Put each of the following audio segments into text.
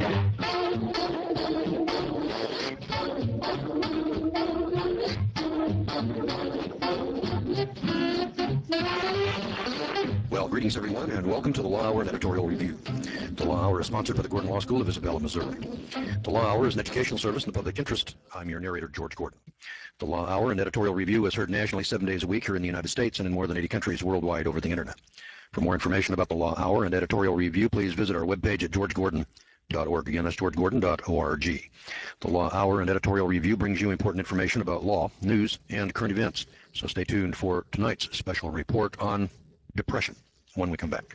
Well, greetings everyone, and welcome to the Law Hour and Editorial Review. The Law Hour is sponsored by the Gordon Law School of Isabella, Missouri. The Law Hour is an educational service in the public interest. I'm your narrator, George Gordon. The Law Hour and Editorial Review is heard nationally 7 days a week here in the United States and in more than 80 countries worldwide over the internet. For more information about the Law Hour and Editorial Review, please visit our webpage at georgegordon.org. Again, that's georgegordon.org. The Law Hour and Editorial Review brings you important information about law, news, and current events. So stay tuned for tonight's special report on depression when we come back.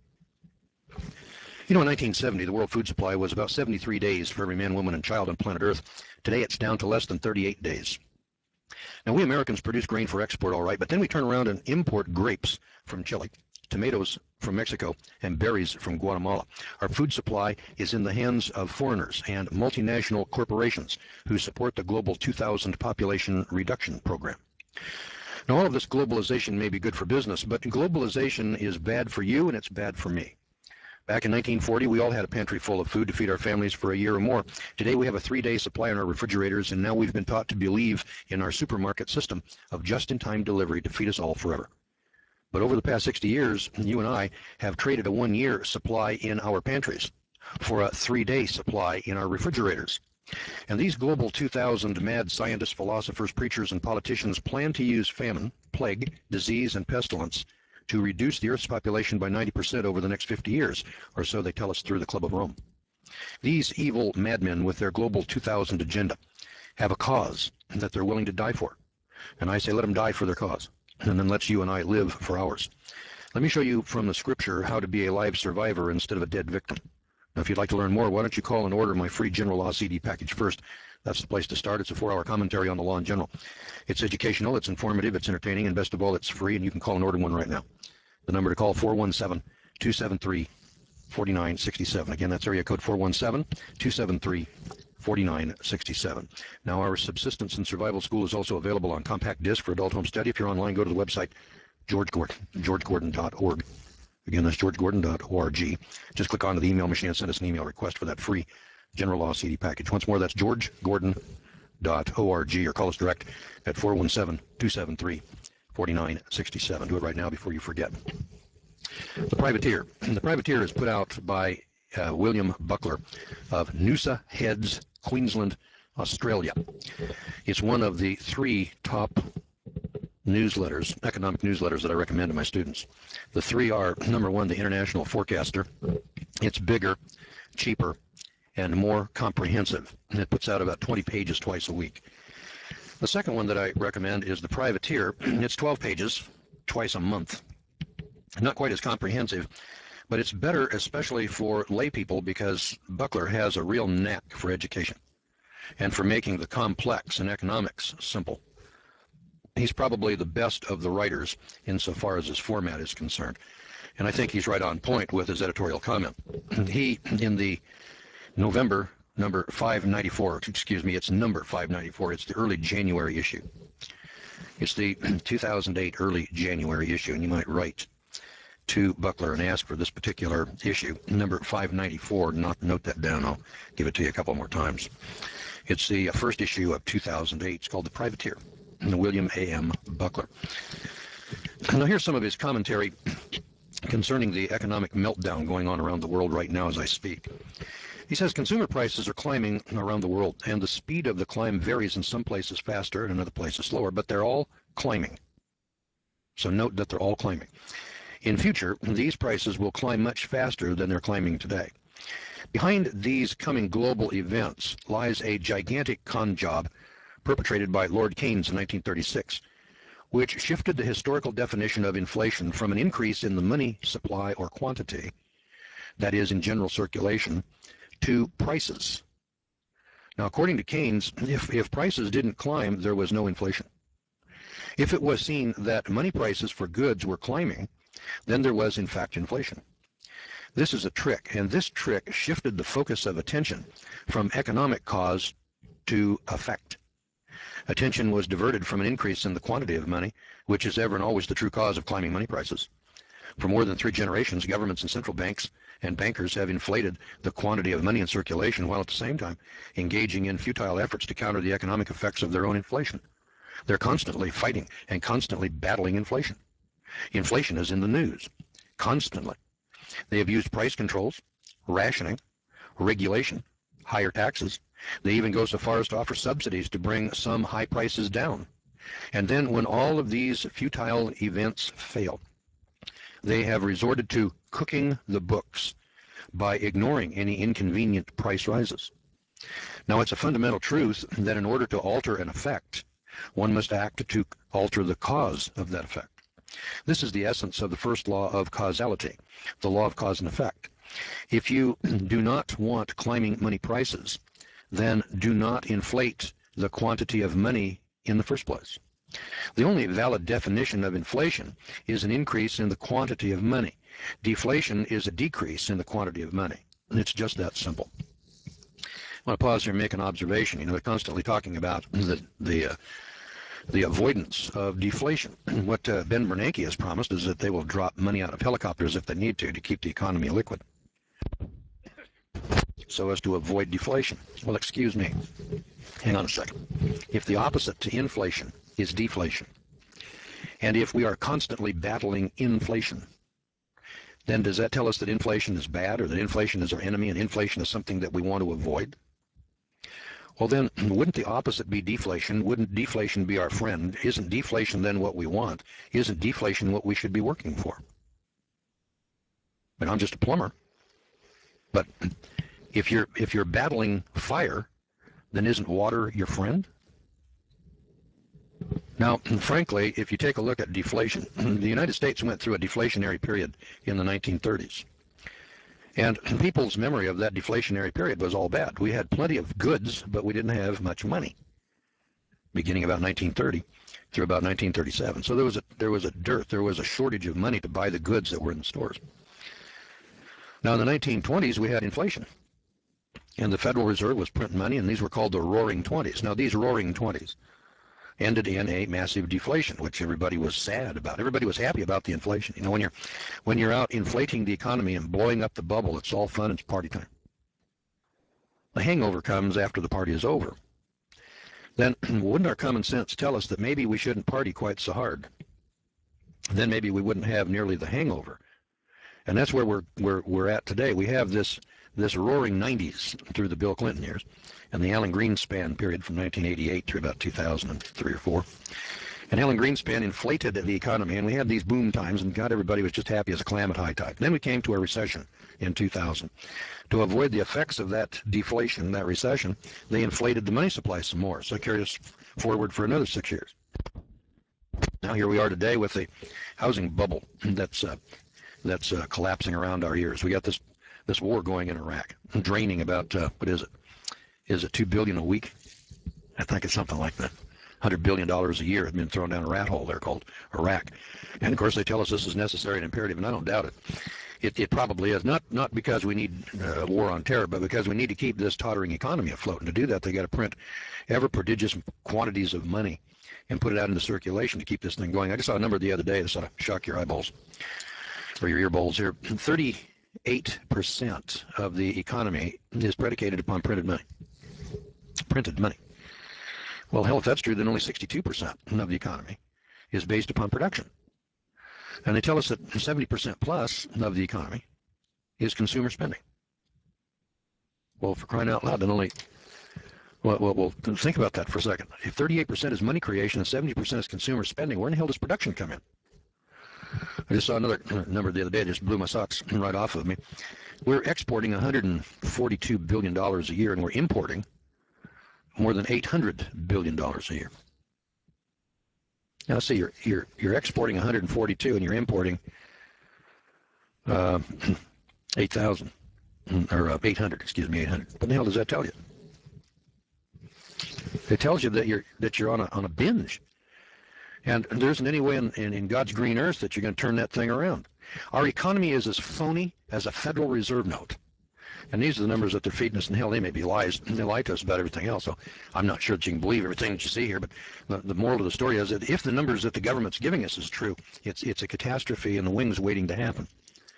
You know, in 1970, the world food supply was about 73 days for every man, woman, and child on planet Earth. Today, it's down to less than 38 days. Now, we Americans produce grain for export, all right, but then we turn around and import grapes from Chile, tomatoes from Mexico, and berries from Guatemala. Our food supply is in the hands of foreigners and multinational corporations who support the Global 2000 Population Reduction Program. Now, all of this globalization may be good for business, but globalization is bad for you and it's bad for me. Back in 1940, we all had a pantry full of food to feed our families for a year or more. Today, we have a 3-day supply in our refrigerators, and now we've been taught to believe in our supermarket system of just-in-time delivery to feed us all forever. But over the past 60 years, you and I have traded a 1-year supply in our pantries for a 3-day supply in our refrigerators. And these Global 2000 mad scientists, philosophers, preachers, and politicians plan to use famine, plague, disease, and pestilence to reduce the Earth's population by 90% over the next 50 years, or so they tell us through the Club of Rome. These evil madmen with their Global 2000 agenda have a cause that they're willing to die for. And I say let them die for their cause, and then let you and I live for ours. Let me show you from the scripture how to be a live survivor instead of a dead victim. Now, if you'd like to learn more, why don't you call and order my free General Law CD package first. That's the place to start. It's a 4-hour commentary on the law in general. It's educational, it's informative, it's entertaining, and best of all, it's free, and you can call and order one right now. The number to call, 417-273-4967. Again, that's area code 417-273-4967. Now, our Subsistence and Survival School is also available on compact disc for adult home study. If you're online, go to the website georgegordon.org. Again, that's georgegordon.org. Just click onto the email machine and send us an email request for that free General Law CD package. Once more, that's georgegordon.org, or call us direct at 417-273-4967. Do it right now before you forget. The Privateer. The Privateer is put out by William Buckler of Noosa Heads, Queensland, Australia. It's one of the 3 top newsletters, economic newsletters, that I recommend to my students. The 3 are, number 1, the International Forecaster. It's bigger, cheaper, and more comprehensive. And it puts out about 20 pages twice a week. The second one that I recommend is the Privateer. It's 12 pages twice a month. Not quite as comprehensive, but it's better especially for lay people because Buckler has a real knack for education and for making the complex in economics simple. He's probably the best of the writers insofar as his format is concerned. And I think he's right on point with his editorial comment. He, in the November number 594, excuse me, it's number 594. It's the early January issue. It's the 2008 early January issue, and you might write to Buckler and ask for this particular issue, number 594. Note that down. I'll give it to you a couple more times. It's the first issue of 2008. It's called The Privateer, and William A.M. Buckler. Now, here's some of his commentary concerning the economic meltdown going on around the world right now as I speak. He says consumer prices are climbing around the world, and the speed of the climb varies in some places faster and in other places slower, but they're all climbing. So note that they're all climbing. In future, these prices will climb much faster than they're climbing today. Behind these coming global events lies a gigantic con job perpetrated by Lord Keynes in 1936, which shifted the historical definition of inflation from an increase in the money supply or quantity, that is, in general circulation, to prices. Now, according to Keynes, if prices didn't climb, there was no inflation. If it was seen that money prices for goods were climbing, then there was, in fact, inflation. This is a trick, and this trick shifted the focus of attention from economic cause to effect. Attention was diverted from an increase in the quantity of money, which is ever and always the true cause of climbing money prices, For more than 3 generations, governments and central banks and bankers have inflated the quantity of money in circulation while at the same time engaging in futile efforts to counter the economic effects of their own inflation. They're constantly fighting and constantly battling inflation. Inflation is in the news constantly. They have used price controls, rationing, regulation, higher taxes. They even go so far as to offer subsidies to bring some high prices down. And then when all of these futile events fail, they have resorted to cooking the books by ignoring any inconvenient price rises. Now, it's a fundamental truth that in order to alter an effect, one must act to alter the cause of that effect. This is the essence of the first law of causality, the law of cause and effect. If you do not want climbing money prices, then do not inflate the quantity of money in the first place. The only valid definition of inflation is an increase in the quantity of money. Deflation is a decrease in the quantity of money. It's just that simple. I want to pause here and make an observation. They're constantly talking about the avoidance of deflation. What Ben Bernanke has promised is that they will drop money out of helicopters if they need to keep the economy liquid, so as to avoid deflation. Well, excuse me. Hang on a second. If the opposite to inflation is deflation, and if we are constantly battling inflation, then does that tell us that inflation is bad, or that inflation is our enemy and inflation is something that we want to avoid? Well, then, wouldn't the opposite be deflation? Wouldn't deflation be our friend? Isn't deflation then what we want? Isn't deflation what we should be working for? But I'm just a plumber. But if you're battling fire, then isn't water your friend? Now, frankly, if you take a look at deflation, the United States went through a deflationary period in the 1930s. And people's memory of that deflationary period was all bad. We had plenty of goods, but we didn't have much money, beginning about 1930 through about 1937. So there was a dearth, there was a shortage of money to buy the goods that were in the stores. Now, in the 1920s, we had inflation. And the Federal Reserve was printing money, and these were called the Roaring Twenties. Now, these Roaring Twenties ended in a massive deflation, which everybody was sad about. Everybody was happy about the inflation. When you're out inflating the economy and blowing up the bubble, it's all fun. It's party time. The hangover comes after the party is over. Then wouldn't our common sense tell us that maybe we shouldn't party quite so hard? Then maybe we wouldn't have nearly the hangover. And that's where we're at today. We have this roaring 90s through the Bill Clinton years and the Alan Greenspan period from 1988 through about 2003 or 4. And Alan Greenspan inflated the economy, and we had these boom times, and God, everybody was just happy as a clam at high tide. Then we came to a recession in 2000. To avoid the effects of that deflation, that recession, they inflated the money supply some more. So it carried us forward for another 6 years. Now here we are today with a housing bubble that's collapsing around our ears. We got this war going in Iraq, draining about what is it? Is it $2 billion a week? I think it's something like that. $100 billion a year has been thrown down a rat hole there called Iraq. And of course they tell us this is necessary and imperative, and I don't doubt it. It probably is, not because we need a war on terror, but because we need to keep this tottering economy afloat. And to do that, they got to print ever prodigious quantities of money and put it out into circulation to keep this thing going. I just saw a number the other day that ought to shock your eyeballs or your ear bowls here. 38% of the economy is predicated upon printed money. Printed money. Well, hell, if that's true, then only 62% of the economy is based upon production. And they tell us that 70% plus of the economy is consumer spending. Well, for crying out loud, then only, well, think about that for a second. If 38% is money creation and 70% is consumer spending, where in the hell does production come in? I just saw another number the other day, just blew my socks right off of me. We're exporting $142 billion a year, and we're importing more than $800 billion a year. Now, see, you're exporting 142 and you're importing 8,000 or 800. Excuse me, 800. What the hell does that tell you? It tells you that you're on a binge, and there isn't any way in God's green earth that you're going to turn that thing around. Our economy is as phony as a Federal Reserve note. And these are the numbers that they're feeding us. And hell, they may be lies. They lie to us about everything else. So I'm not sure that you can believe everything that you see here. But the moral of the story is that if the numbers that the government's giving us is true, it's a catastrophe in the wings waiting to happen.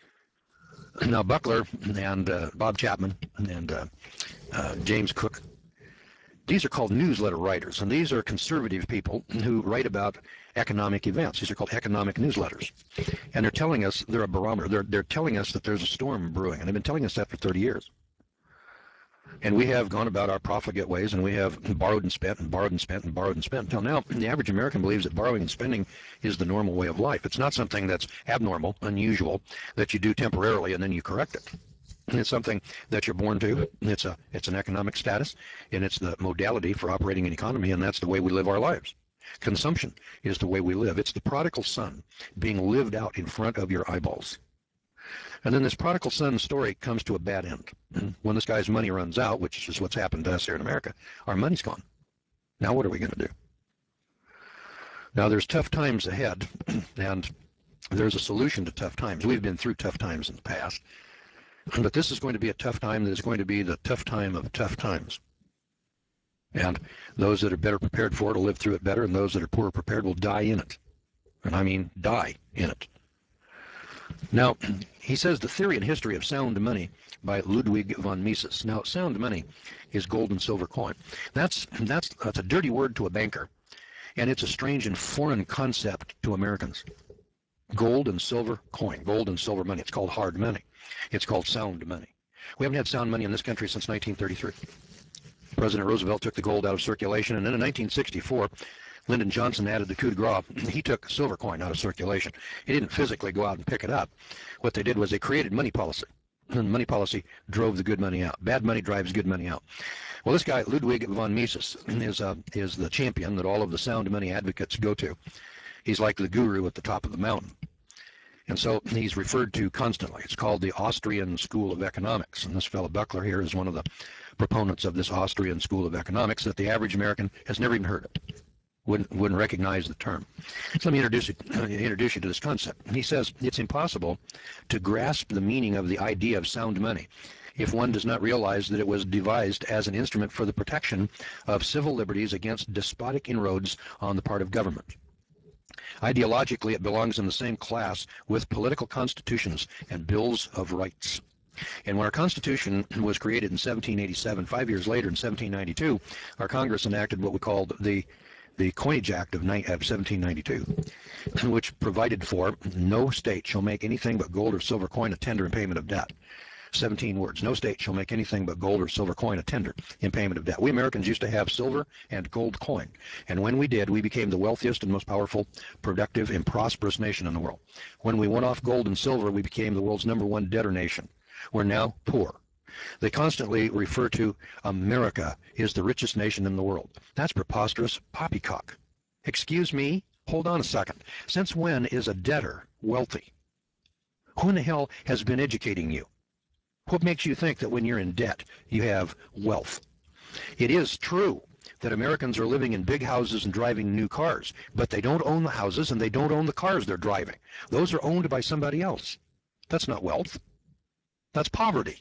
Now, Buckler and Bob Chapman and James Cook, these are called newsletter writers, and these are conservative people who write about economic events. These are called economic newsletters. And they're telling us, they're a barometer, they're telling us that there's a storm brewing, and they've been telling us that for 30 years. And we have gone about our profligate ways, and we have borrowed and spent and borrowed and spent and borrowed and spent. Until now, the average American believes that borrowing and spending is the normal way of life. It's not something that's abnormal, unusual, that you do temporarily and then you correct it. It's something that you're born to. It's an economic status, and it's the modality for operating an economy, and that's the way we live our lives. Consumption is the way we live. It's the prodigal son being lived out in front of your eyeballs. And then this prodigal son story comes to a bad end. When this guy's money runs out, which is what's happened to us here in America, our money's gone. Now what are we going to do? Now there's tough times ahead, and there's a solution to tough times. We've been through tough times in the past. But this is going to be a tough time that is going to be the tough time of tough times. And those that are better prepared for it will live through it better, and those that are poorer prepared will die in it. And I mean die in it. Now, he says the theory and history of sound money by Ludwig von Mises. Now, sound money is gold and silver coin. That's a dirty word to a banker, and it's a strange and foreign concept to Americans. Gold and silver coin, gold and silver money. It's called hard money. It's called sound money. We haven't had sound money in this country since 1933. President Roosevelt took the gold out of circulation, and then in 1964, Lyndon Johnson added the coup de grace. He took silver coin out of circulation. He didn't physically go out and pick it up. What they did was they created money policy. And money policy drove the good money out. Bad money drives good money out. Well, this guy, Ludwig von Mises, is the champion that all of the sound money advocates go to. He's like the guru at the top of the mountain. And so he's referred to constantly. It's called the Austrian School of Economics. And this fellow Buckler here is one of the proponents of this Austrian School of Economics that the average American has never even heard of. Wouldn't recognize the term. So let me introduce you to this concept. He says it's impossible to grasp the meaning of the idea of sound money if one does not realize that it was devised as an instrument for the protection of civil liberties against despotic inroads on the part of government. Ideologically, it belongs in the same class with political constitutions and bills of rights. And when our Constitution was created in 1787, 5 years later in 1792, our Congress enacted what we called the Coinage Act of 1792, which provided for no state shall make anything but gold or silver coin a tender in payment of debt. 17 words. No state shall make anything but gold or silver coin a tender in payment of debt. We Americans used to have silver and gold coin. And when we did, we became the wealthiest and most powerful, productive, and prosperous nation in the world. When we went off gold and silver, we became the world's #1 debtor nation. We're now poor. They constantly refer to America is the richest nation in the world. That's preposterous poppycock. Excuse me? Hold on a second. Since when is a debtor wealthy? Who in the hell has been educating you? What makes you think that when you're in debt, you have wealth? It is true that Americans are living in big houses and driving new cars, but they don't own the houses and they don't own the cars they're driving. Those are owned by somebody else. That's not wealth. That's poverty.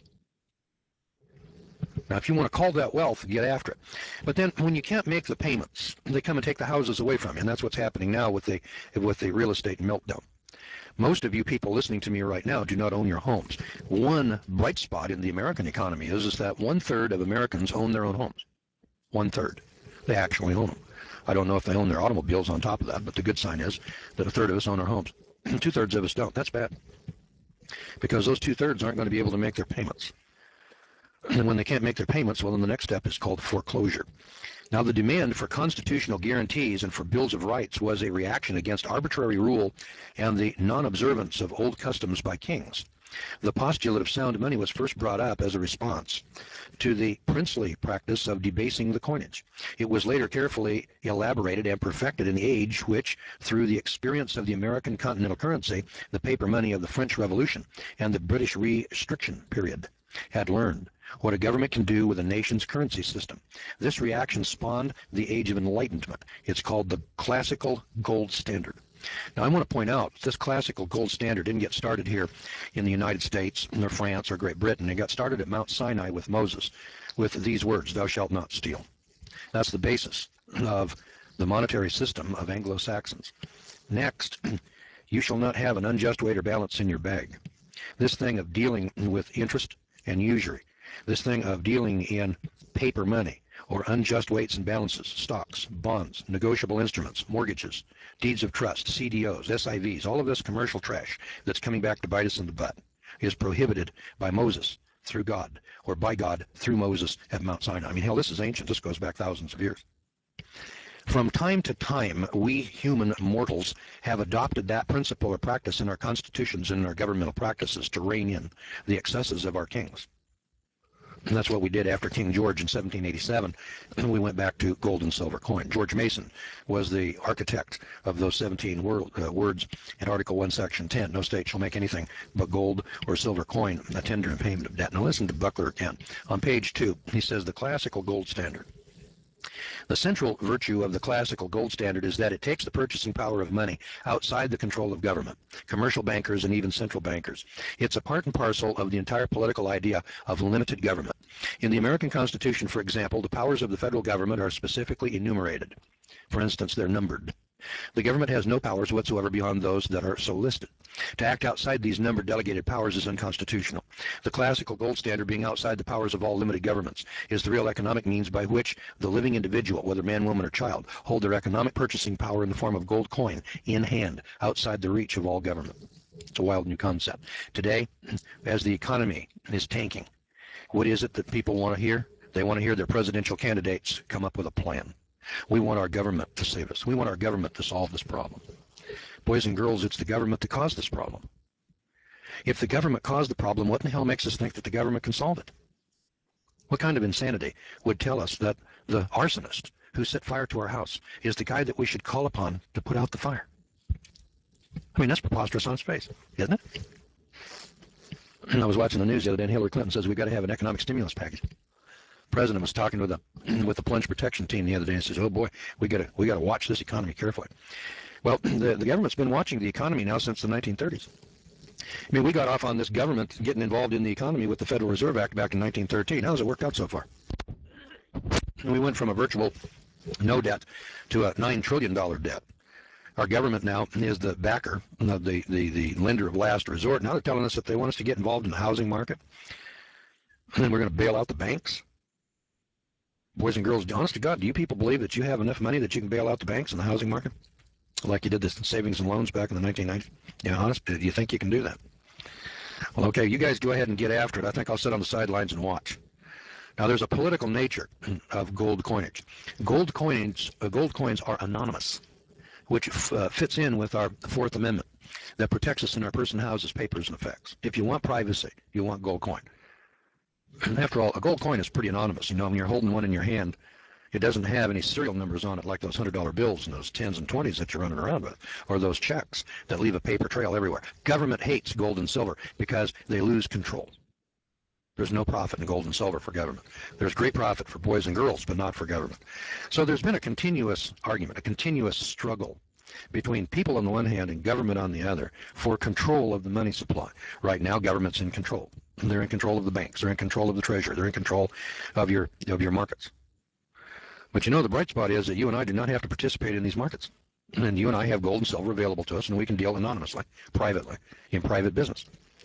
Now, if you want to call that wealth, get after it. But then when you can't make the payments, they come and take the houses away from you, and that's what's happening now with the real estate meltdown. Most of you people listening to me right now do not own your homes. One bright spot in the American economy is that 1/3 of Americans own their own homes. 1/3. They actually own them. I don't know if they own their automobiles on top of that, but the good sign is that 1/3 of us own our homes. 2/3 of us don't. That's bad. Because those 2/3 aren't going to be able to make their payments. And when they can't make their payments, well, then the next step is called foreclosure. Now, the demand for constitutional guarantees and for bills of rights was a reaction against arbitrary rule and the non-observance of old customs by kings. The postulate of sound money was first brought up as a response to the princely practice of debasing the coinage. It was later carefully elaborated and perfected in the age which, through the experience of the American continental currency, the paper money of the French Revolution, and the British restriction period, had learned what a government can do with a nation's currency system. This reaction spawned the Age of Enlightenment. It's called the classical gold standard. Now, I want to point out this classical gold standard didn't get started here in the United States, or France, or Great Britain. It got started at Mount Sinai with Moses, with these words, "Thou shalt not steal." That's the basis of the monetary system of Anglo-Saxons. Next, "You shall not have an unjust weight or balance in your bag." This thing of dealing with interest and usury, this thing of dealing in paper money or unjust weights and balances, stocks, bonds, negotiable instruments, mortgages, deeds of trust, CDOs, SIVs, all of this commercial trash that's coming back to bite us in the butt is prohibited by Moses through God, or by God through Moses at Mount Sinai. I mean, hell, this is ancient. This goes back thousands of years. From time to time, we human mortals have adopted that principle or practice in our constitutions and in our governmental practices to rein in the excesses of our kings. And that's what we did after King George in 1787. We went back to gold and silver coin. George Mason was the architect of those 17 words in Article 1, Section 10. No state shall make anything but gold or silver coin a tender in payment of debt. Now listen to Buckler again. On page 2, he says the classical gold standard. The central virtue of the classical gold standard is that it takes the purchasing power of money outside the control of government, commercial bankers, and even central bankers. It's a part and parcel of the entire political idea of limited government. In the American Constitution, for example, the powers of the federal government are specifically enumerated. For instance, they're numbered. The government has no powers whatsoever beyond those that are so listed. To act outside these numbered delegated powers is unconstitutional. The classical gold standard, being outside the powers of all limited governments, is the real economic means by which the living individual, whether man, woman, or child, hold their economic purchasing power in the form of gold coin in hand, outside the reach of all government. It's a wild new concept. Today, as the economy is tanking, what is it that people want to hear? They want to hear their presidential candidates come up with a plan. We want our government to save us. We want our government to solve this problem. Boys and girls, it's the government that caused this problem. If the government caused the problem, what in the hell makes us think that the government can solve it? What kind of insanity would tell us that the arsonist who set fire to our house is the guy that we should call upon to put out the fire? I mean, that's preposterous on its face, isn't it? And I was watching the news the other day, and Hillary Clinton says we've got to have an economic stimulus package. The president was talking with the plunge protection team the other day and says, "Oh boy, we got to watch this economy carefully." Well, the government's been watching the economy now since the 1930s. I mean, we got off on this government getting involved in the economy with the Federal Reserve Act back in 1913. How's it worked out so far? And we went from a virtual no debt to a $9 trillion debt. Our government now is the backer, the lender of last resort. Now they're telling us that they want us to get involved in the housing market. And then we're going to bail out the banks. Boys and girls, honest to God, do you people believe that you have enough money that you can bail out the banks and the housing market? Like you did this in savings and loans back in the 1990s? Yeah, honest, do you think you can do that? Well, okay, you guys go ahead and get after it. I think I'll sit on the sidelines and watch. Now, there's a political nature of gold coinage. Gold coins are anonymous, which fits in with our Fourth Amendment that protects us in our person, houses, papers, and effects. If you want privacy, you want gold coin. After all, a gold coin is pretty anonymous. You know, when you're holding one in your hand, it doesn't have any serial numbers on it like those $100 bills and those 10s and 20s that you're running around with, or those checks that leave a paper trail everywhere. Government hates gold and silver because they lose control. There's no profit in gold and silver for government. There's great profit for boys and girls, but not for government. So there's been a continuous argument, a continuous struggle between people on the one hand and government on the other for control of the money supply. Right now, government's in control. They're in control of the banks. They're in control of the treasury. They're in control of your markets. But you know, the bright spot is that you and I do not have to participate in these markets. And you and I have gold and silver available to us, and we can deal anonymously, privately, in private business.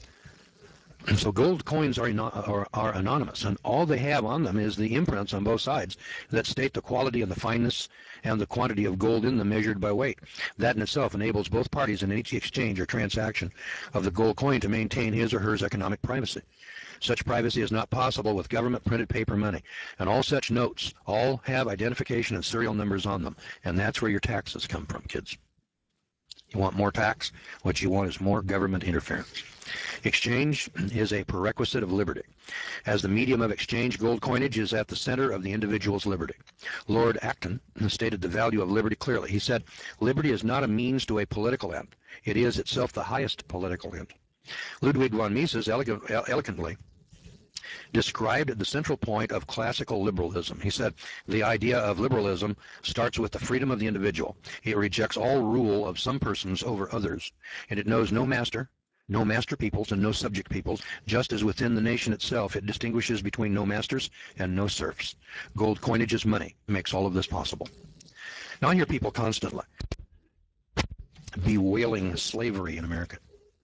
And so gold coins are anonymous, and all they have on them is the imprints on both sides that state the quality and the fineness and the quantity of gold in them measured by weight. That in itself enables both parties in each exchange or transaction of the gold coin to maintain his or her economic privacy. Such privacy is not possible with government printed paper money, and all such notes all have identification and serial numbers on them, and that's where your taxes come from, kids. You want more tax? What you want is more government interference. Exchange is a prerequisite of liberty. As the medium of exchange, gold coinage is at the center of the individual's liberty. Lord Acton stated the value of liberty clearly. He said, "Liberty is not a means to a political end. It is itself the highest political end." Ludwig von Mises elegantly described the central point of classical liberalism. He said, the idea of liberalism starts with the freedom of the individual. It rejects all rule of some persons over others, and it knows no master, no master peoples, and no subject peoples, just as within the nation itself it distinguishes between no masters and no serfs. Gold coinage is money, makes all of this possible. Now I hear people constantly bewailing slavery in America.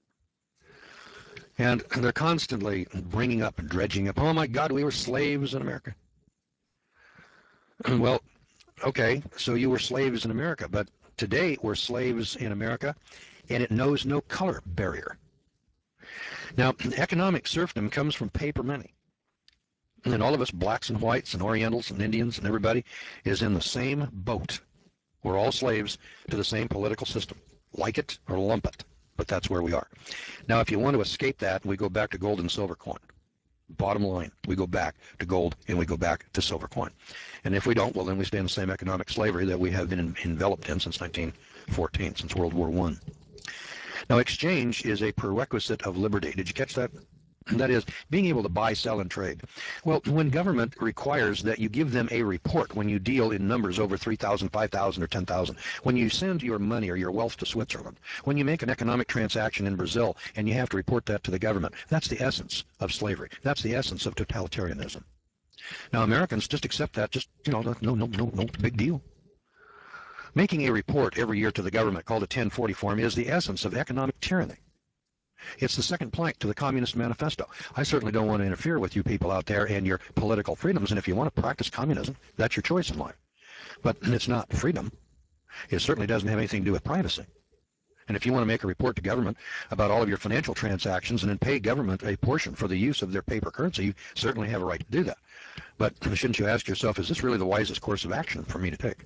And they're constantly bringing up and dredging up, oh my God, we were slaves in America. Well, okay, so you were slaves in America, but today we're slaves in America, and it knows no color barrier. Now, economic serfdom comes from paper money. And all of us blacks and whites and Orientals and Indians and everybody is in the same boat. We're all slaves to the same political system. Like it or lump it, but that's where we are. Now, if you want to escape that, we go back to gold and silver coin. Bottom line, we go back to gold and we go back to silver coin. And if we don't, well, then we stay in the same economic slavery that we have been enveloped in since 1914, since World War I. Now, exchange is a prerequisite of liberty. Did you catch that? That is, being able to buy, sell, and trade. Well, when government requires that you give them a report when you deal in numbers over 3,000, 5,000, or 10,000, when you send your money or your wealth to Switzerland, when you make an economic transaction in Brazil and you have to report that to the government, that's the essence of slavery. That's the essence of totalitarianism. Now, Americans just accept that, just, no big deal. Making a report every year to the government called a 1040 form is the essence of economic tyranny. It's the second plank to the Communist Manifesto. I certainly don't want to interfere with you people out there and your political freedoms, and if you want to practice communism, that's your choice in life. But it's not freedom. It certainly doesn't have anything to do with privacy. And if you want to make a report to government about all of your financial transactions and then pay government a portion for the use of their paper currency, you certainly have a right to do that. But shouldn't you ask yourself, is this really the wisest course of action for me to take?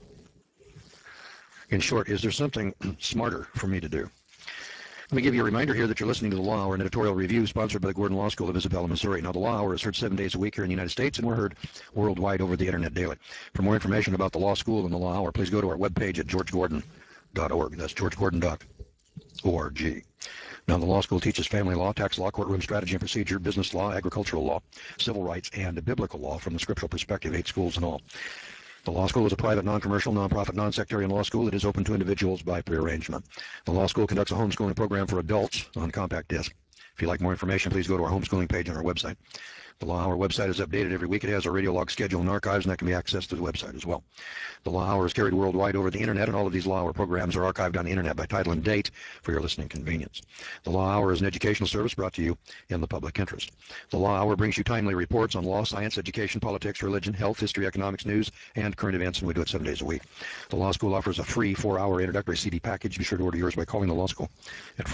In short, is there something smarter for me to do? Let me give you a reminder here that you're listening to the Law Hour, an editorial review sponsored by the Gordon Law School of Isabella, Missouri. Now, the Law Hour is heard 7 days a week here in the United States, and we're heard worldwide over the Internet daily. For more information about the Law School and the Law Hour, please go to our webpage at georgegordon.org. That's georgegordon.org. Now, the law school teaches family law, tax law, courtroom strategy and procedure, business law, agricultural law, civil rights, and biblical law from the scriptural perspective, 8 schools in all. The law school is a private, non-commercial, non-profit, non-sectarian law school that is open to individuals by prearrangement. The law school conducts a homeschooling program for adults on compact disc. If you'd like more information, please go to our homeschooling page on our website. The Law Hour website is updated every week. It has a radio log schedule and archives, and that can be accessed through the website as well. The Law Hour is carried worldwide over the Internet, and all of these Law Hour programs are archived on the Internet by title and date for your listening convenience. The Law Hour is an educational service brought to you in the public interest. The Law Hour brings you timely reports on law, science, education, politics, religion, health, history, economics, news, and current events, and we do it 7 days a week. The Law School offers a free 4-hour introductory CD package. Be sure to order yours by calling the Law School at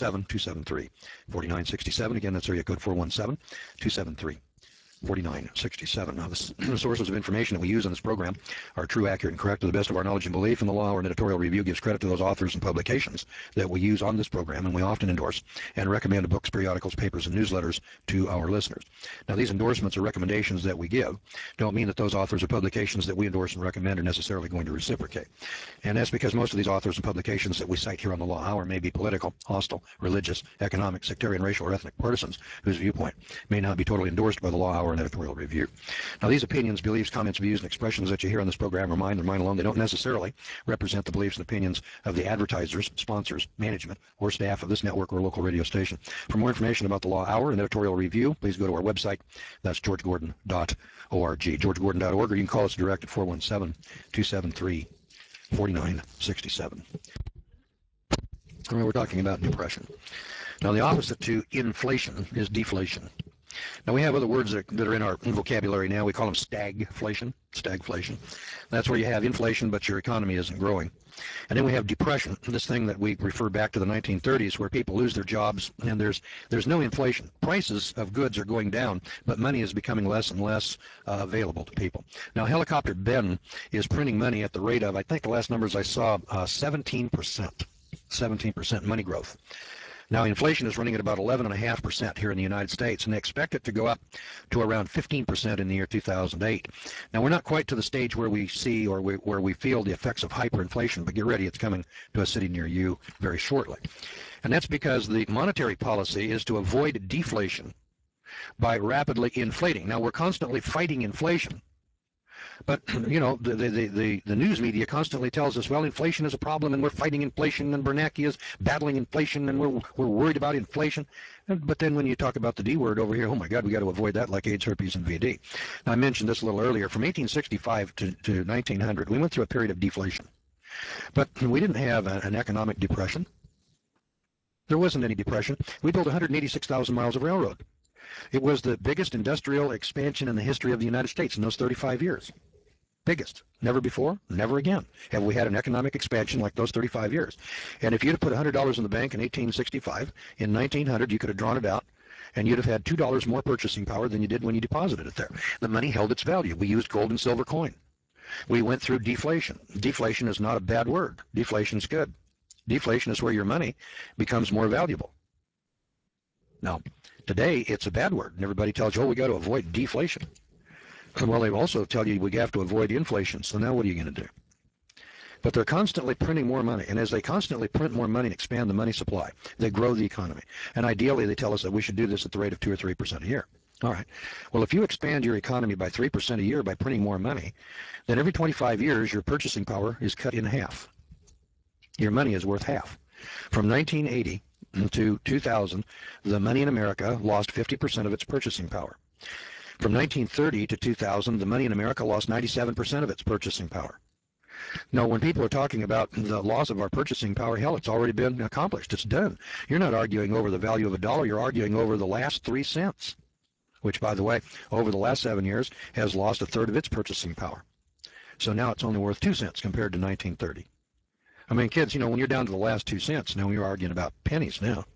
417-273-4967. Again, that's area code 417-273-4967. 4967. Now, the sources of information that we use in this program are true, accurate, and correct to the best of our knowledge and belief, and the Law Hour and editorial review gives credit to those authors and publications that we use on this program, and we often endorse and recommend books, periodicals, papers, and newsletters to our listeners. Now, these endorsements or recommendations that we give don't mean that those authors or publications that we endorse and recommend are necessarily going to reciprocate. And that's because most of these authors and publications that we cite here on the Law Hour may be political, hostile, religious, economic, sectarian, racial, or ethnic partisans whose viewpoint may not be totally endorsed by the Law Hour and editorial review. Now, these opinions, beliefs, comments, views, and expressions that you hear on this program are mine and mine alone. They don't necessarily represent the beliefs and opinions of the advertisers, sponsors, management, or staff of this network or local radio station. For more information about the Law Hour and editorial review, please go to our website. That's georgegordon.org. georgegordon.org, or you can call us direct at 417-273-4967. We're talking about depression. Now, the opposite to inflation is deflation. Now, we have other words that are in our vocabulary now. We call them stagflation. That's where you have inflation, but your economy isn't growing. And then we have depression, this thing that we refer back to the 1930s, where people lose their jobs and there's no inflation. Prices of goods are going down, but money is becoming less and less available to people. Now, Helicopter Ben is printing money at the rate of, I think the last numbers I saw, 17% money growth. Now, inflation is running at about 11.5% here in the United States, and they expect it to go up to around 15% in the year 2008. Now, we're not quite to the stage where we see or where we feel the effects of hyperinflation, but get ready, it's coming to a city near you very shortly. And that's because the monetary policy is to avoid deflation by rapidly inflating. Now, we're constantly fighting inflation. But, you know, the news media constantly tells us, well, inflation is a problem and we're fighting inflation and Bernanke is battling inflation and we're worried about inflation. But then when you talk about the D word over here, oh my God, we got to avoid that like AIDS, herpes, and VD. Now, I mentioned this a little earlier. From 1865 to 1900, we went through a period of deflation. But we didn't have an economic depression. There wasn't any depression. We built 186,000 miles of railroad. It was the biggest industrial expansion in the history of the United States in those 35 years. Biggest. Never before, never again have we had an economic expansion like those 35 years. And if you'd have put $100 in the bank in 1865, in 1900 you could have drawn it out and you'd have had $2 more purchasing power than you did when you deposited it there. The money held its value. We used gold and silver coin. We went through deflation. Deflation is not a bad word. Deflation is good. Deflation is where your money becomes more valuable. Now, today it's a bad word, and everybody tells you, oh, we got to avoid deflation. Well, they also tell you we have to avoid inflation. So now what are you going to do? But they're constantly printing more money, and as they constantly print more money and expand the money supply, they grow the economy. And ideally, they tell us that we should do this at the rate of 2 or 3% a year. All right. Well, if you expand your economy by 3% a year by printing more money, then every 25 years your purchasing power is cut in half. Your money is worth half. From 1980 to 2000, the money in America lost 50% of its purchasing power. From 1930 to 2000, the money in America lost 97% of its purchasing power. Now, when people are talking about the loss of our purchasing power, hell, it's already been accomplished. It's done. You're not arguing over the value of a dollar. You're arguing over the last 3 cents, which, by the way, over the last 7 years has lost a third of its purchasing power. So now it's only worth 2 cents compared to 1930. I mean, kids, you know, when you're down to the last 2 cents, now you're arguing about pennies now.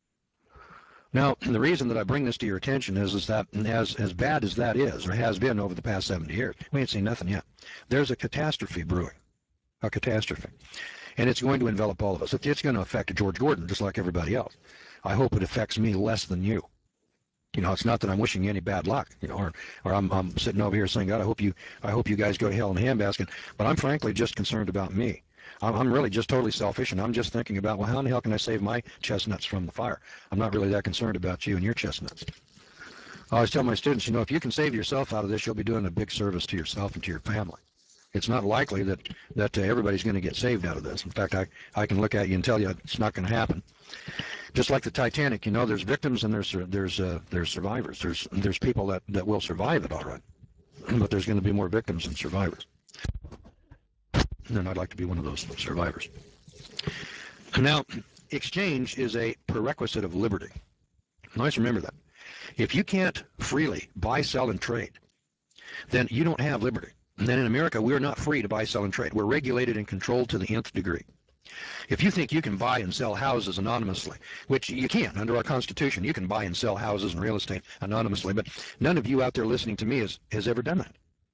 Now, the reason that I bring this to your attention is that as bad as that is, or has been over the past 70 years, we ain't seen nothing yet. There's a catastrophe brewing, a catastrophe. And it's going to envelop all of us. It's going to affect George Gordon just like everybody else. I hope it affects me less than you. You know, it's not that I'm wishing you any bad luck, you know, or I'm sitting over here saying, God, I hope you guys go to hell in a handbasket. But I'm frankly just concerned about me. I'm really just totally selfish, and I'm just thinking about, well, how in the hell can I save my chestnuts from the fire? I'm not really that concerned about you and your chestnuts. I always tell my students, you know, if you can save yourself out of this, you'll be doing a big service to yourself and to your family. It's not likely that everybody's going to get saved out of this. In fact, I can look at you and tell you it's not going to happen. Just like the Titanic, you know, there's victims and there's survivors. There's people that will survive it, all right, but there's going to be more victims than survivors. And I'd like to be one of those survivors. Now, exchange is a prerequisite of liberty. Always remember that. If you can't freely buy, sell, and trade, then you don't have liberty. And then in America, we're not free to buy, sell, and trade. We're regulated and controlled to the nth degree. If you think you can buy and sell houses anonymously, which you can under our Constitution, you can buy and sell houses and real estate anonymously, but none of you out there listening to me has ever done that.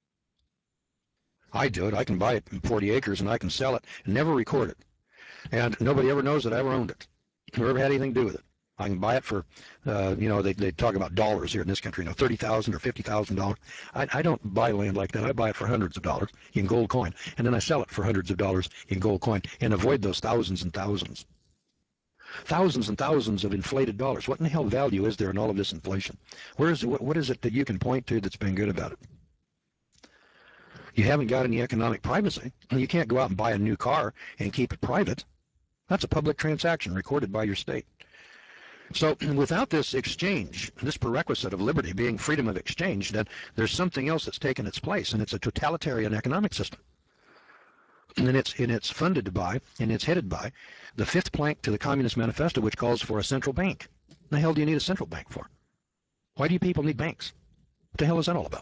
I do it. I can buy it in 40 acres and I can sell it and never record it. And nobody ever knows that I ever owned it or ever had anything to do with it. I can buy it for, you know, they talk about dollars here in this country, you know, $30,000 or $50,000. I don't buy land like that. I buy it for hundreds of dollars in gold coin, and then I sell it for hundreds of dollars in gold coin and avoid those thousands and thousands. Thousands and thousands of inflated dollars. What in the hell value is there in all of this inflation? What is it that you can point to that's been good about it? You haven't got any economic privacy. You can't go out and buy a new car and keep it private. That's a public transaction recorded by your state. So without this exchange, this prerequisite of liberty being freedom of exchange, then there's something else that's taken its place, and it's a totalitarian economic system. And it's funded by, and it's headed by, the fifth plank to the Communist Manifesto, which calls for a central bank. What the hell do you need a central bank for? Why do you people need banks? What the hell is that all about?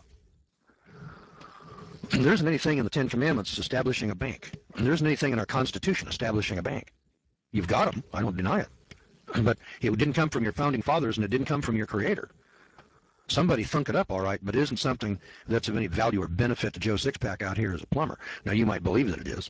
There isn't anything in the Ten Commandments establishing a bank. There isn't anything in our Constitution establishing a bank. You've got them. I don't deny it. But it didn't come from your founding fathers, and it didn't come from your creator. Somebody thunk it up, all right, but it isn't something that's of any value or benefit to Joe Sixpack out here as a plumber. Now, you might believe that it is.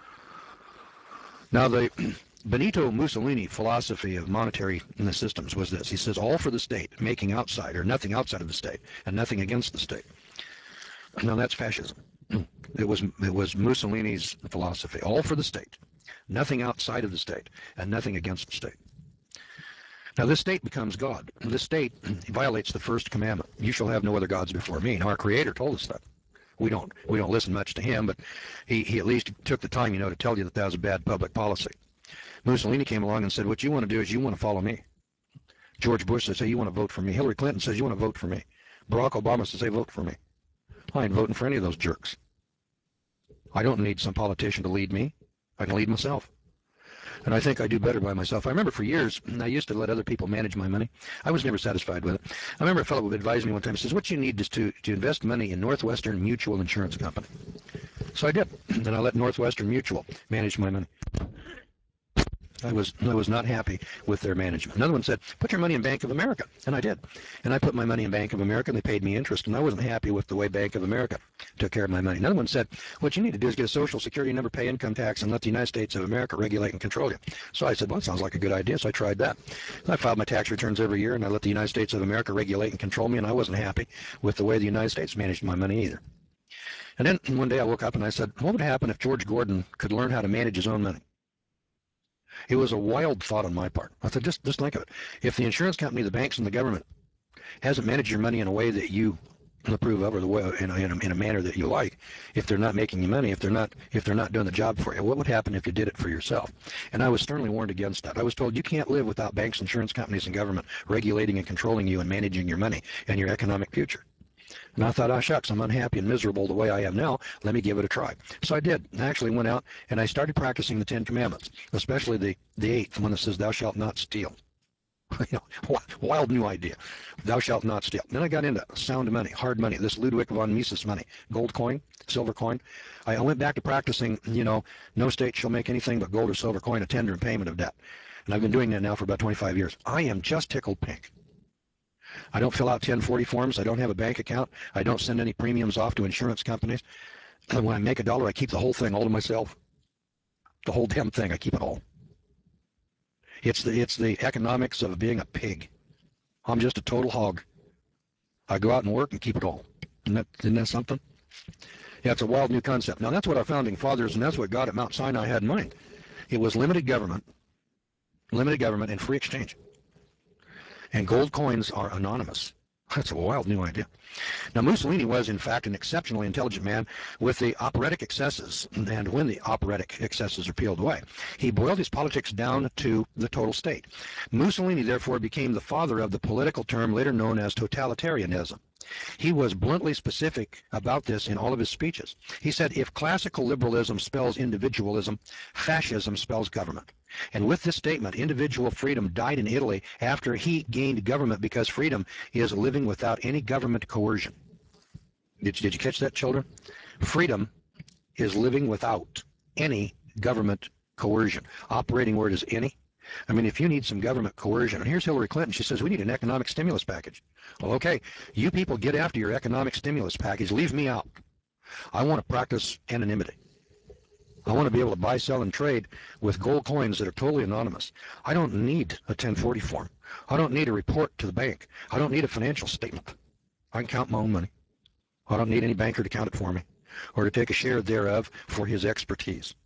Now, the Benito Mussolini philosophy of monetary systems was this. He says, all for the state, making outside, or nothing outside of the state, and nothing against the state. Now, that's fascism. It was Mussolini's philosophy. All for the state, nothing outside of the state, and nothing against the state. Now this state becomes God. This state violates the first commandment. You shall have no other gods before me. Now our Creator told us that. We don't listen much to him, but he at least took the time, to tell you that that was a bad public policy. Mussolini came along and said, what you want to do is you want to follow me. George Bush says, hey, you want to vote for me. Hillary Clinton says, you want to vote for me. Barack Obama says, hey, vote for me. I ain't voting for any of those jerks. I don't need some politician to lead me. I can lead myself. And I think I do better by myself. I remember for years, I used to let other people manage my money. I was never satisfied with it. I remember a fellow would advise me one time. He says, what you need is to invest money in Northwestern Mutual Insurance Company. So I did. And I let Northwestern Mutual manage my money. I was not happy with their management. Another one said, put your money in Bank of America. And I did. And I put my money in Bank of America, and they paid me interest. And I wasn't happy with the way Bank of America took care of my money. Another one said, what you need to do is get a Social Security number, pay income tax, and let the United States of America regulate and control you. So I said, well, that sounds like a good idea. So I tried that. I filed my tax returns every year, and I let the United States of America regulate and control me. And I wasn't happy with the way the United States managed my money either. And then one day I woke up and I said, what would happen if George Gordon could learn how to manage his own money? It was a wild thought on my part. I said, just think of it. If the insurance company, the banks, and the government hasn't managed your money in a way that you approve of, or the way in a manner that you like, if they're not making you money, if they're not doing the job for you, what would happen if you did it for yourself? And I was sternly warned against that. I was told you can't live without banks, insurance companies, and government regulating and controlling you and managing your money and your economic future. And I thought, oh, shucks, I'm unhappy and miserable the way I am now. Let me give it a try. So I did. I actually went out and I started practicing the Ten Commandments, especially the eighth, the one that says, thou shalt not steal. Wild new idea. Thou shalt not steal. Then I got into sound money, hard money, this Ludwig von Mises money, gold coin, silver coin. I went back to practicing, no state shall make anything but gold or silver coin a tender in payment of debt. And I've been doing that now for about 25 years. I am just tickled pink. I don't fill out 1040 forms. I don't have a bank account. I don't send any premiums off to insurance companies. And when I make $1, I keep the whole thing all to myself. The whole damn thing, I keep it all. It's the economics of being a pig. I'm just a total hog. I go out and work and keep it all. Isn't that something? Yeah, it's a wild new concept. Now, that's what our founding fathers and that's what God at Mount Sinai had in mind. It was limited government and free exchange. And gold coins are anonymous. That's a wild new idea. Now, Mussolini was, in fact, an exceptionally intelligent man with the operatic excesses. And when the operatic excesses are peeled away, he boiled his politics down to the total state. Mussolini, therefore, became the father of the political term later known as totalitarianism. He was bluntly specific about this in all of his speeches. He said, if classical liberalism spells individualism, fascism spells government. And with this statement, individual freedom died in Italy after he gained government because freedom is living without any government coercion. Did you catch that, children? Freedom is living without any government coercion. Operating word is any. I mean, if you need some government coercion, and here's Hillary Clinton, she says we need an economic stimulus package. Well, okay, you people get after your economic stimulus package. Leave me out. I want to practice anonymity. I want to be able to buy, sell, and trade with gold coins that are totally anonymous. I don't need a 1040 form. I don't need a report to the bank. I don't need a financial statement. I can count my own money. I don't need any banker to count it for me or to take a share thereof for his expertise.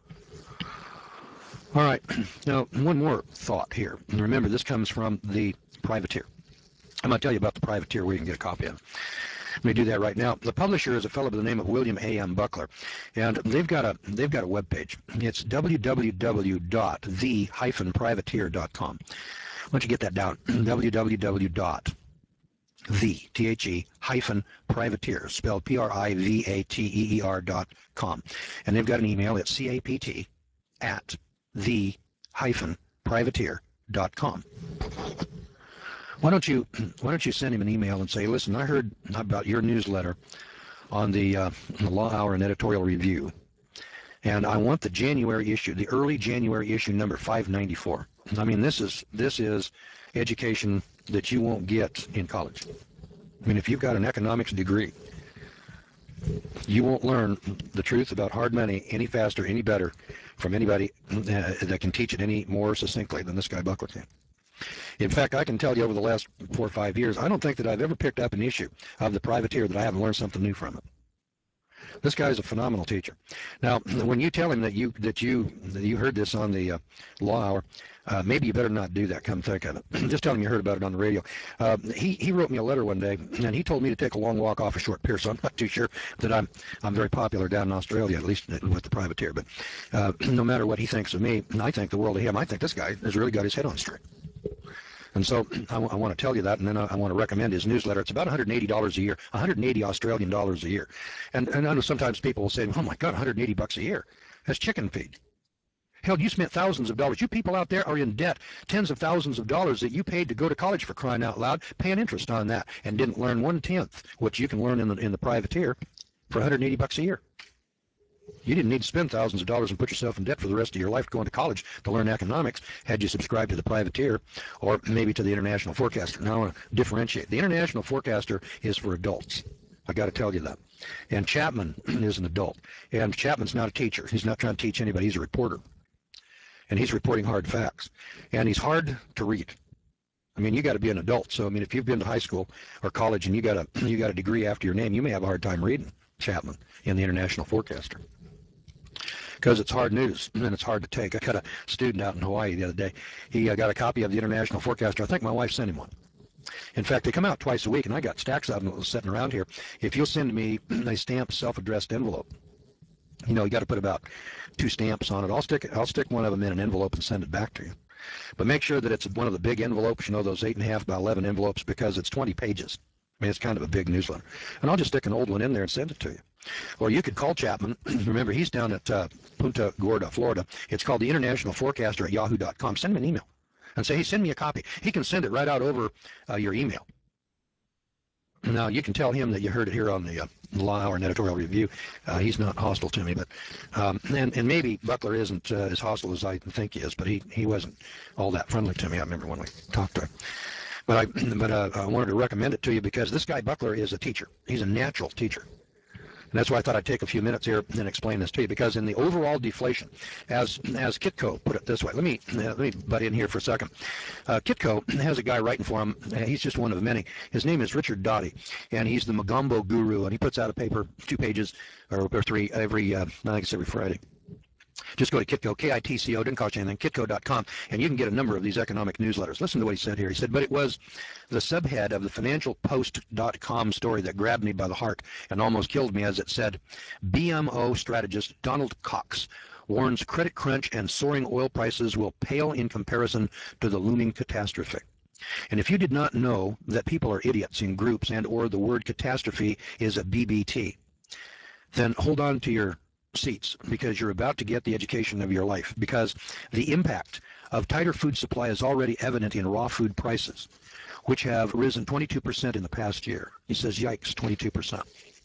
All right, now one more thought here. And remember, this comes from the Privateer. I'm going to tell you about the Privateer where you can get a copy of it. Let me do that right now. The publisher is a fellow by the name of William A.M. Buckler, and they've got a web page. It's www.the-privateer.com. Why don't you get that down? www.the-privateer, spelled Privateer.com. And they've got an email. It's capt@the-privateer.com. Why don't you send him an email and say, listen, I heard about your newsletter on the Law Hour and Editorial Review, and I want the January issue, the early January issue, number 594. I mean, this is education that you won't get in college. I mean, if you've got an economics degree, you won't learn the truth about hard money any faster, any better from anybody that can teach it any more succinctly than this guy Buckler can. In fact, I can tell you over the last 4 or 5 years, I don't think that I've ever picked up an issue of the Privateer that I haven't learned something new from it. This guy's a phenomenal teacher. Now, when you tell him that you heard this on the Law Hour, maybe you better not do that. Come think of it. Just tell him you heard about it on the radio. He wrote me a letter one day, and he told me to take a long walk off a short pier. So I'm not too sure that I'm very popular down in Australia, at least with the privateer. But no matter what he thinks of me, I think the world of him. I think this guy has really got his head on straight. And so I want to tell you that, and then I want to recommend his newsletter. It's about $180 a year, 180 Australian dollars a year. And I know sometimes people will say, oh my God, 180 bucks a year. That's chicken feed. Hell, you spent thousands of dollars. You people out there are in debt, tens of thousands of dollars that you paid to go to college, for crying out loud, paying interest on that, and didn't learn 1/10 what you can learn in the privateer for 180 bucks a year. You didn't need to spend thousands of dollars and put yourself in debt for the rest of your life going to college to learn economics had you subscribed to the privateer or maybe to the International Forecaster. Now I want to differentiate. The International Forecaster is for adults. I got to tell you that. And Chapman is an adult. And Chapman's not a teacher. He's not trying to teach anybody. He's a reporter. And he's reporting hard facts. And he's hard to read. I mean, you got to be an adult. So I mean, if you've been to high school or college and you got a degree after your name, you may have a hard time reading Chapman in the International Forecaster, because it's hard news and it's hard to take. I got a student out in Hawaii the other day. He got a copy of the International Forecaster. I think my wife sent him one. In fact, they come out twice a week, and I got stacks of them sitting around here. If you'll send me a stamped, self-addressed envelope, you got to put about 2 stamps on it. I'll stick one of them in an envelope and send it back to you. But make sure that it's one of the big envelopes, those 8.5 by 11 envelopes, because it's 20 pages. I mean, it's kind of a big newsletter. And I'll just stick an old one in there and send it to you. Or you could call Chapman. Remember, he's down at Punta Gorda, Florida. It's called the International Forecaster at yahoo.com. Send him an email and say, hey, send me a copy. He can send it right out over your email. Now, you can tell him that you heard it here on the Law Hour and Editorial Review. He's not hostile to me, but and maybe Buckler isn't as hostile as I think he is, but he wasn't all that friendly to me. I remember when we talked to him. But I wanted to recommend it to you because this guy Buckler is a teacher. He's a natural teacher. And that's why I thought I'd take a few minutes here and explain this to you, because in the overall deflation, as Kitco put it this way, let me butt in here for a second. Kitco has a guy writing for him. He's just one of many. His name is Richard Dotty, and he's the Magombo guru, and he puts out a paper, 2 pages or 3 every, I think it's every Friday. Just go to Kitco, Kitco, didn't cost you anything, kitco.com, and you can get a number of these economic newsletters. Listen to what he said here. He said, but it was the subhead of the financialpost.com story that grabbed me by the heart and almost killed me, as it said, BMO strategist Donald Cox warns credit crunch and soaring oil prices will pale in comparison to the looming catastrophe. And if you did not know that people are idiots in groups and or the word catastrophe is a BBT, then hold on to your seats, because you're about to get the education of your life, because the impact of tighter food supply is already evident in raw food prices, which have risen 22% in the past year. He says, yikes, 22%.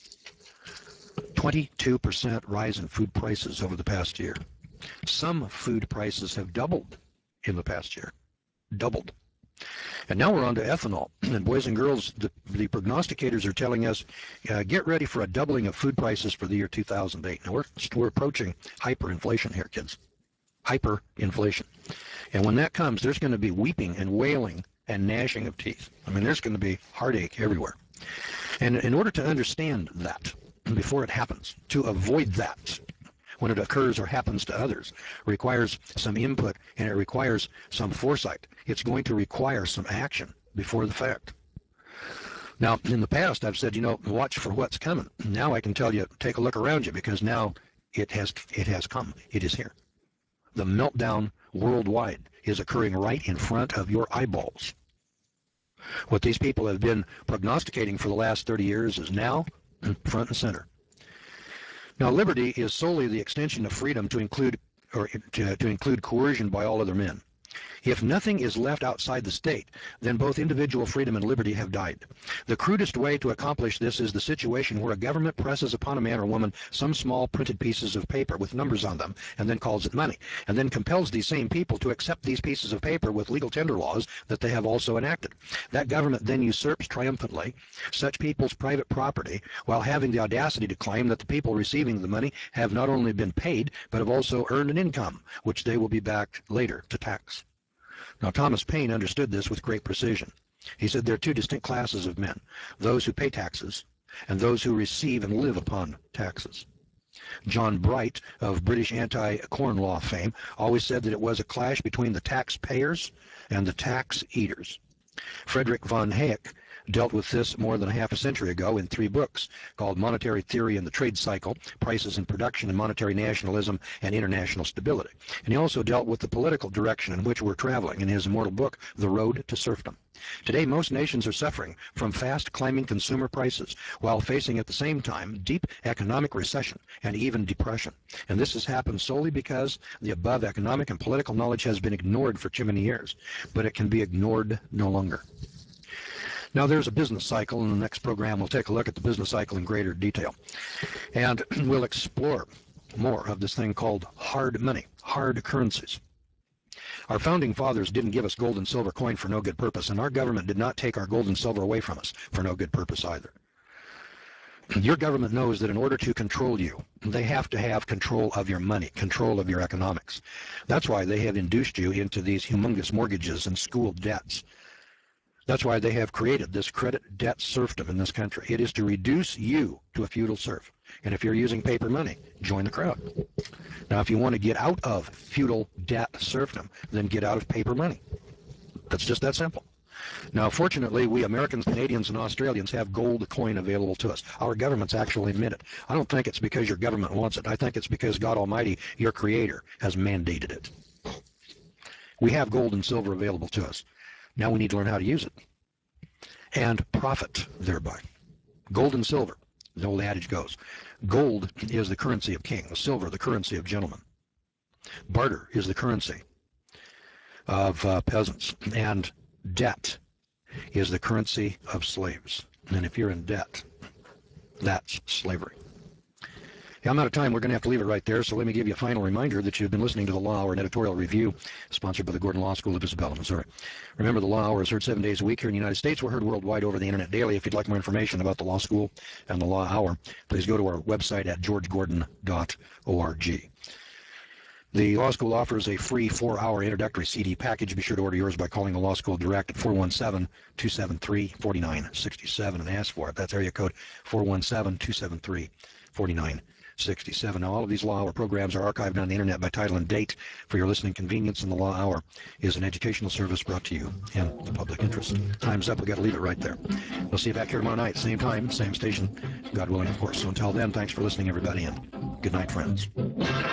22% rise in food prices over the past year. Some food prices have doubled in the past year. Doubled. And now we're on to ethanol. And boys and girls, the prognosticators are telling us, get ready for a doubling of food prices for the year 2008. Now we're approaching hyperinflation here, kids. Hyperinflation. And when that comes, there's going to be weeping and wailing and gnashing of teeth. I mean, there's going to be heartache everywhere. And in order to understand that before it happens, to avoid that when it occurs or happens to others, requires some input, and it requires some foresight. It's going to require some action before the fact. Now, in the past, I've said, watch for what's coming. Now I can tell you, take a look around you, because now it has come. It is here. The meltdown worldwide is occurring right in front of your eyeballs. What these people have been prognosticating for the last 30 years is now front and center. Now, liberty is solely the extension of freedom to include coercion by all other men. If nothing is left outside the state, then both individual freedom and liberty have died. The crudest way to accomplish this is the situation where a government presses upon a man or woman some small printed pieces of paper with numbers on them and then calls it money, and then compels these same people to accept these pieces of paper with legal tender laws that they have also enacted. That government then usurps triumphantly such people's private property while having the audacity to claim that the people receiving the money have not only been paid but have also earned an income, which they will be back later to tax. Now, Thomas Paine understood this with great precision. He said there are 2 distinct classes of men: those who pay taxes and those who receive and live upon taxes. John Bright of British anti-corn law fame always said that it was a clash between the taxpayers and the tax eaters. Frederick von Hayek dealt with this more than a half a century ago in 3 books called Monetary Theory and the Trade Cycle, Prices and Production and Monetary Nationalism and International Stability. And he also dealt with the political direction in which we're traveling in his immortal book, The Road to Serfdom. Today, most nations are suffering from fast climbing consumer prices while facing at the same time deep economic recession and even depression. And this has happened solely because the above economic and political knowledge has been ignored for too many years, but it can be ignored no longer. Now, there's a business cycle. In the next program, we'll take a look at the business cycle in greater detail. And we'll explore more of this thing called hard money, hard currencies. Our founding fathers didn't give us gold and silver coin for no good purpose, and our government did not take our gold and silver away from us for no good purpose either. Your government knows that in order to control you, they have to have control of your money, control of your economics. That's why they have induced you into these humongous mortgages and school debts. That's why they have created this credit debt serfdom in this country. It is to reduce you to a feudal serf. And if you're using paper money, join the crowd. Now, if you want to get out of feudal debt serfdom, then get out of paper money. That's just that simple. Now, fortunately, we Americans, Canadians, and Australians have gold coin available to us. Our governments actually admit it. I don't think it's because your government wants it. I think it's because God Almighty, your Creator, has mandated it. We have gold and silver available to us. Now we need to learn how to use it and profit thereby. Gold and silver, the old adage goes. Gold is the currency of kings, silver the currency of gentlemen. Barter is the currency of peasants, and debt is the currency of slaves. And if you're in debt, that's slavery. Yeah, I'm out of time. We're going to have to leave it right there. So let me give you a final reminder that you've been listening to the Law Hour, an editorial review sponsored by the Gordon Law School of Isabella, Missouri. Remember, the Law Hour is heard 7 days a week here in the United States. We're heard worldwide over the internet daily. If you'd like more information about the Law School and the Law Hour, please go to our website at georgegordon.org. The Law School offers a free 4-hour introductory CD package. Be sure to order yours by calling the Law School direct at 417-273-4967 and ask for it. That's area code 417-273-4967. Now, all of these Law Hour programs are archived on the internet by title and date for your listening convenience, and the Law Hour is an educational service brought to you in the public interest. Time's up. We've got to leave it right there. We'll see you back here tomorrow night, same time, same station, God willing, of course. So until then, thanks for listening, everybody, and good night, friends.